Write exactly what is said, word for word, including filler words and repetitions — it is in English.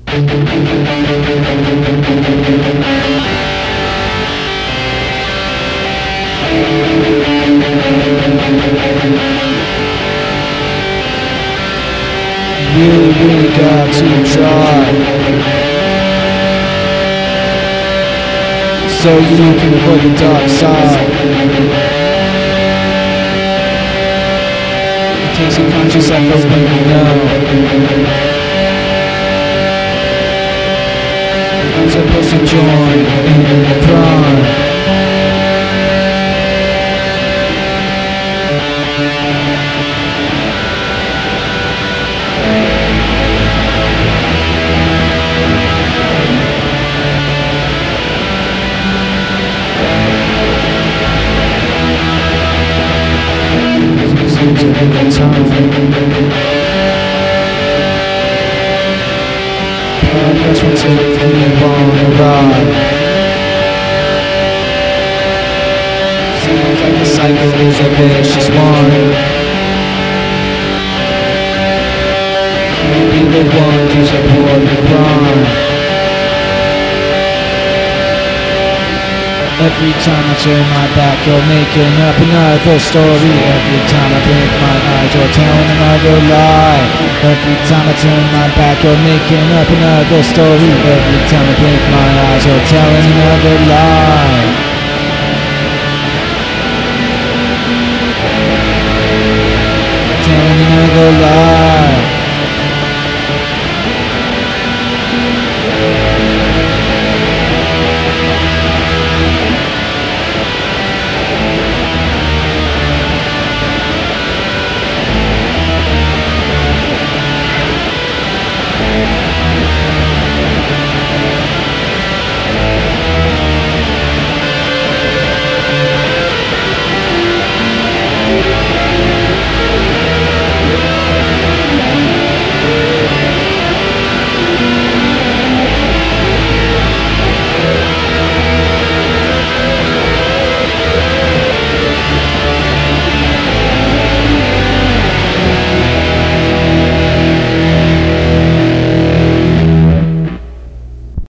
Really, really got to try. So you can avoid the dark side. It takes a conscious effort when you know. I'm supposed to join in the crime. Progress will take you on a ride. Seems like the cycle is a vicious one. You'll be the one to support the crime. Every time I turn my back, you're making up another story. Every time I blink my eyes, you're telling another lie. Every time I turn my back, you're making up another story. Every time I blink my eyes, you're telling another lie. Telling another lie.